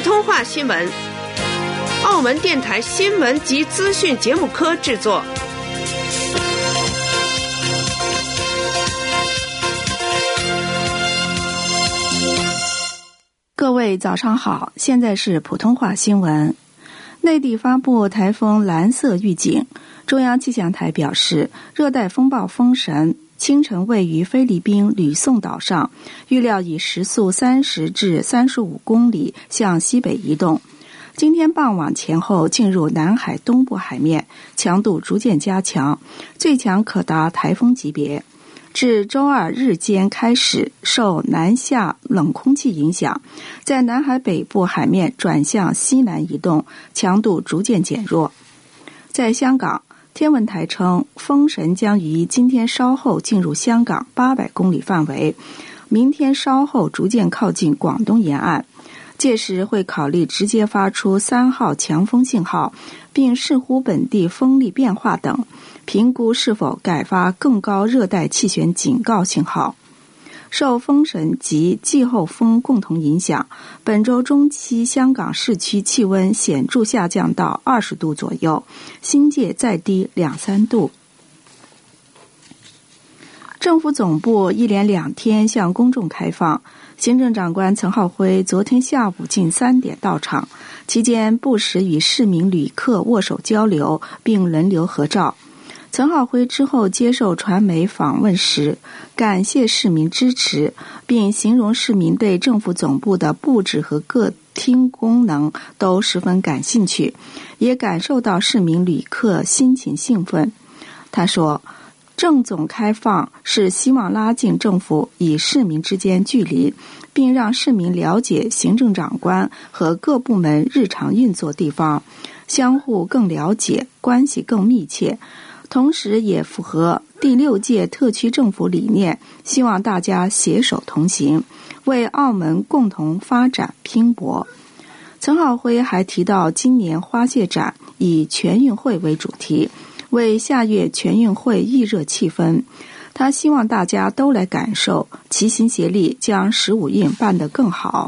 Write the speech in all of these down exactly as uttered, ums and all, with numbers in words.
通话新闻，澳门电台新闻及资讯节目科制作。 各位早上好，现在是普通话新闻。内地发布台风蓝色预警，中央气象台表示，热带风暴风神清晨位于菲律宾吕宋岛上，预料以时速三十至三十五公里向西北移动。今天傍晚前后进入南海东部海面，强度逐渐加强，最强可达台风级别。至周二日间开始，受南下冷空气影响，在南海北部海面转向西南移动，强度逐渐减弱。在香港，天文台称风神将于今天稍后进入香港八百公里范围，明天稍后逐渐靠近广东沿岸，届时会考虑直接发出三号强风信号，并视乎本地风力变化等，评估是否改发更高热带气旋警告信号。受风神及季候风共同影响，本周中期香港市区气温显著下降到二十度左右，新界再低两三度。政府总部一连两天向公众开放，行政长官陈浩辉昨天下午近三点到场，期间不时与市民旅客握手交流，并轮流合照。陈浩辉之后接受传媒访问时，感谢市民支持，并形容市民对政府总部的布置和各厅功能都十分感兴趣，也感受到市民旅客心情兴奋。他说，政总开放是希望拉近政府与市民之间距离，并让市民了解行政长官和各部门日常运作地方，相互更了解，关系更密切，同时也符合第六届特区政府理念，希望大家携手同行，为澳门共同发展拼搏。陈浩辉还提到，今年花蟹展以全运会为主题，为下月全运会预热气氛。他希望大家都来感受，齐心协力将十五运办得更好。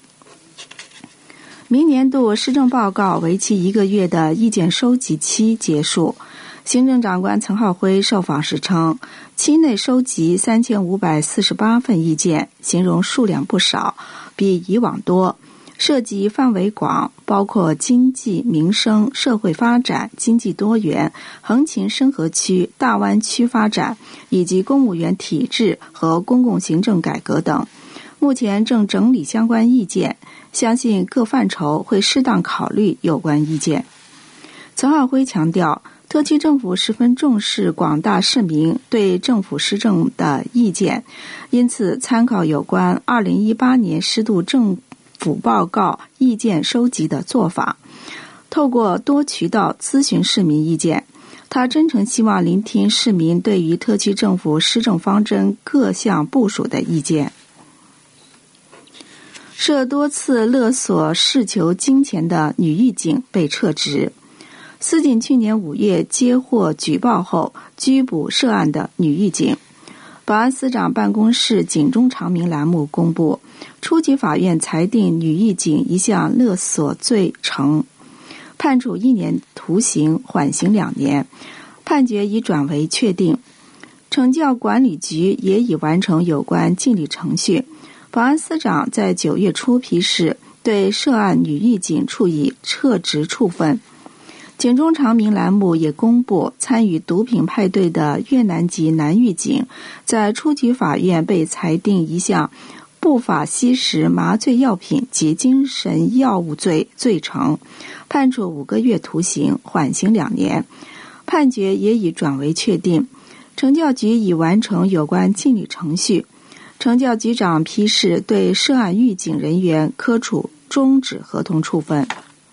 明年度施政报告为期一个月的意见收集期结束，行政长官陈浩辉受访时称，期内收集三千五百四十八份意见，形容数量不少，比以往多，涉及范围广，包括经济、民生、社会发展、经济多元、横琴深合区、大湾区发展，以及公务员体制和公共行政改革等。目前正整理相关意见，相信各范畴会适当考虑有关意见。陈浩辉强调，特区政府十分重视广大市民对政府施政的意见，因此参考有关二零一八年适度政府报告意见收集的做法，透过多渠道咨询市民意见。他真诚希望聆听市民对于特区政府施政方针各项部署的意见。涉多次勒索事求金钱的女狱警被撤职。司警去年五月接获举报后拘捕涉案的女狱警。保安司长办公室警钟长鸣栏目公布，初级法院裁定女狱警一项勒索罪成，判处一年徒刑，缓刑两年，判决已转为确定。惩教管理局也已完成有关纪律程序。保安司长在九月初批示，对涉案女狱警处以撤职处分。警钟长鸣栏目也公布，参与毒品派对的越南籍男狱警在初级法院被裁定一项不法吸食麻醉药品及精神药物罪罪成，判处五个月徒刑，缓刑两年，判决也已转为确定。惩教局已完成有关纪律程序，惩教局长批示对涉案狱警人员科处终止合同处分。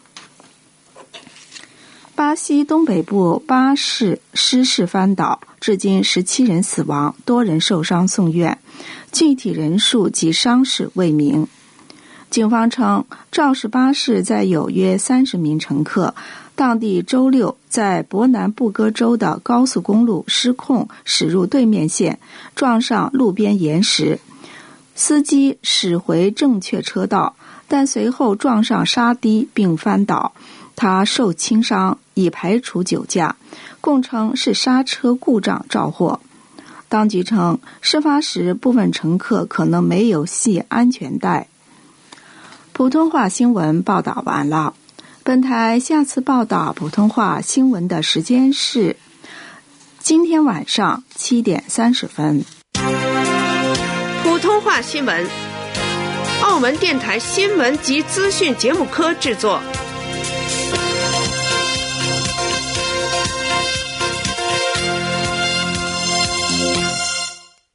巴西东北部巴士失事翻倒，至今十七人死亡，多人受伤送院，具体人数及伤势未明。警方称，肇事巴士载有约三十名乘客，当地周六在伯南布哥州的高速公路失控驶入对面线，撞上路边岩石。 司机驶回正确车道，但随后撞上沙堤并翻倒，他受轻伤，已排除酒驾，供称是刹车故障肇祸。当局称，事发时部分乘客可能没有系安全带。普通话新闻报道完了。本台下次报道普通话新闻的时间是今天晚上七点三十分。 普通话新闻，澳门电台新闻及资讯节目科制作。